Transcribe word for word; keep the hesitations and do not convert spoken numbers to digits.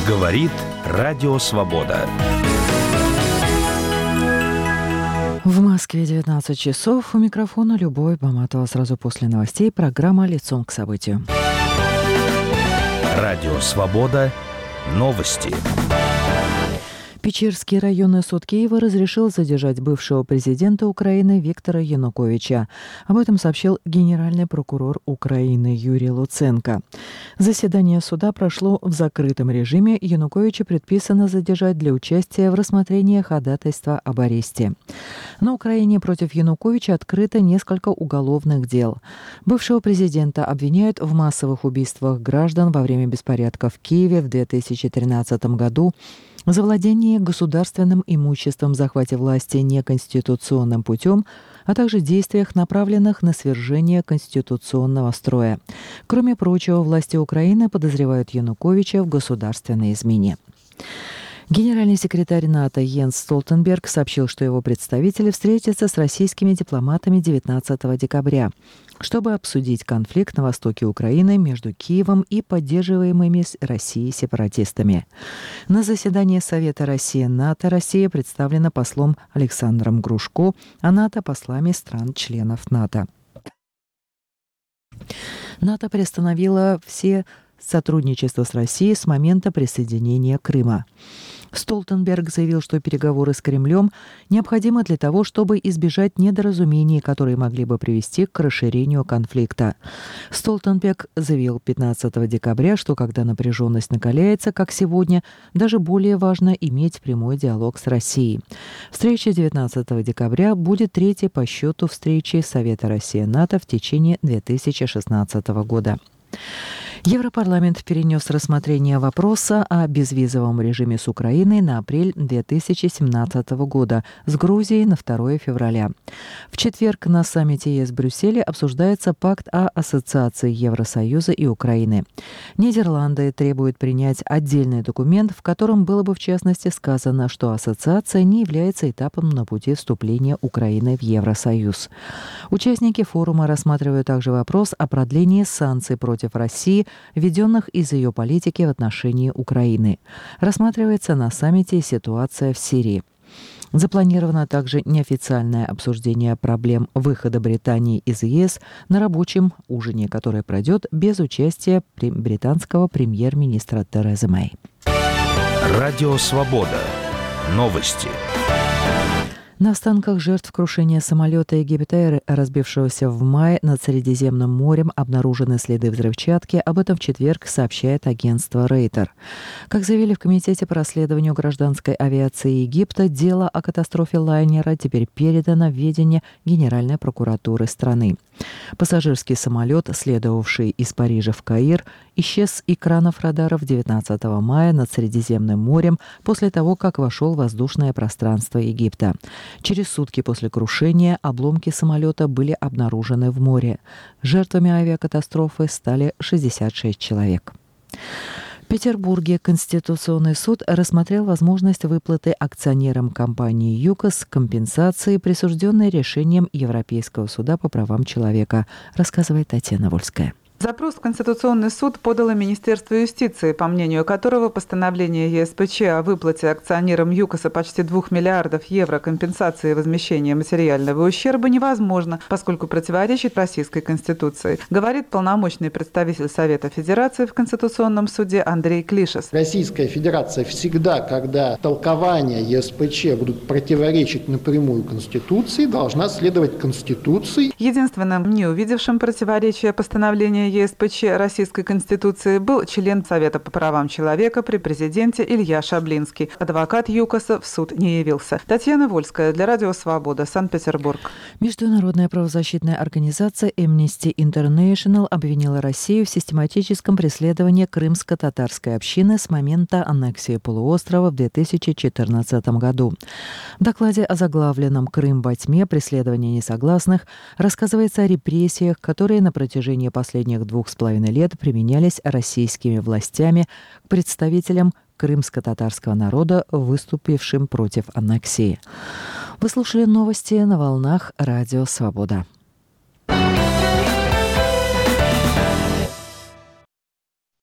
Говорит Радио Свобода. В Москве девятнадцать часов. У микрофона Любовь Баматова. Сразу после новостей программа «Лицом к событию». Радио Свобода. Новости. Печерский районный суд Киева разрешил задержать бывшего президента Украины Виктора Януковича. Об этом сообщил генеральный прокурор Украины Юрий Луценко. Заседание суда прошло в закрытом режиме. Януковича предписано задержать для участия в рассмотрении ходатайства об аресте. На Украине против Януковича открыто несколько уголовных дел. Бывшего президента обвиняют в массовых убийствах граждан во время беспорядков в Киеве в две тысячи тринадцатом году, за владение государственным имуществом, захвате власти неконституционным путем, а также действиях, направленных на свержение конституционного строя. Кроме прочего, власти Украины подозревают Януковича в государственной измене. Генеральный секретарь НАТО Йенс Столтенберг сообщил, что его представители встретятся с российскими дипломатами девятнадцатого декабря, чтобы обсудить конфликт на востоке Украины между Киевом и поддерживаемыми Россией сепаратистами. На заседании Совета Россия-НАТО Россия представлена послом Александром Грушко, а НАТО – послами стран-членов НАТО. НАТО приостановило все сотрудничество с Россией с момента присоединения Крыма. Столтенберг заявил, что переговоры с Кремлем необходимы для того, чтобы избежать недоразумений, которые могли бы привести к расширению конфликта. Столтенберг заявил пятнадцатого декабря, что когда напряженность накаляется, как сегодня, даже более важно иметь прямой диалог с Россией. Встреча девятнадцатого декабря будет третьей по счету встречи Совета Россия-НАТО в течение две тысячи шестнадцатого года. Европарламент перенес рассмотрение вопроса о безвизовом режиме с Украиной на апрель две тысячи семнадцатого года, с Грузией на второе февраля. В четверг на саммите ЕС в Брюсселе обсуждается пакт о ассоциации Евросоюза и Украины. Нидерланды требуют принять отдельный документ, в котором было бы в частности сказано, что ассоциация не является этапом на пути вступления Украины в Евросоюз. Участники форума рассматривают также вопрос о продлении санкций против России, введенных из ее политики в отношении Украины. Рассматривается на саммите ситуация в Сирии. Запланировано также неофициальное обсуждение проблем выхода Британии из ЕС на рабочем ужине, который пройдет без участия британского премьер-министра Терезы Мэй. Радио Свобода. Новости. На останках жертв крушения самолета Египет-Эйр, разбившегося в мае над Средиземным морем, обнаружены следы взрывчатки. Об этом в четверг сообщает агентство Рейтер. Как заявили в Комитете по расследованию гражданской авиации Египта, дело о катастрофе лайнера теперь передано в ведение Генеральной прокуратуры страны. Пассажирский самолет, следовавший из Парижа в Каир, исчез с экранов радаров девятнадцатого мая над Средиземным морем после того, как вошел в воздушное пространство Египта. Через сутки после крушения обломки самолета были обнаружены в море. Жертвами авиакатастрофы стали шестьдесят шесть человек. В Петербурге Конституционный суд рассмотрел возможность выплаты акционерам компании ЮКОС компенсации, присужденной решением Европейского суда по правам человека, рассказывает Татьяна Вольская. Запрос в Конституционный суд подало Министерство юстиции, по мнению которого постановление ЕСПЧ о выплате акционерам ЮКОСа почти двух миллиардов евро компенсации возмещения материального ущерба невозможно, поскольку противоречит российской Конституции, говорит полномочный представитель Совета Федерации в Конституционном суде Андрей Клишес. Российская Федерация всегда, когда толкования ЕСПЧ будут противоречить напрямую Конституции, должна следовать Конституции. Единственным не увидевшим противоречия постановления ЕСПЧ Российской Конституции был член Совета по правам человека при президенте Илья Шаблинский. Адвокат ЮКОСа в суд не явился. Татьяна Вольская для Радио Свобода, Санкт-Петербург. Международная правозащитная организация Amnesty International обвинила Россию в систематическом преследовании крымско-татарской общины с момента аннексии полуострова в две тысячи четырнадцатом году. В докладе озаглавленном «Крым во тьме. Преследование несогласных» рассказывается о репрессиях, которые на протяжении последних двух с половиной лет применялись российскими властями к представителям крымско-татарского народа, выступившим против аннексии. Вы слушали новости на волнах Радио Свобода.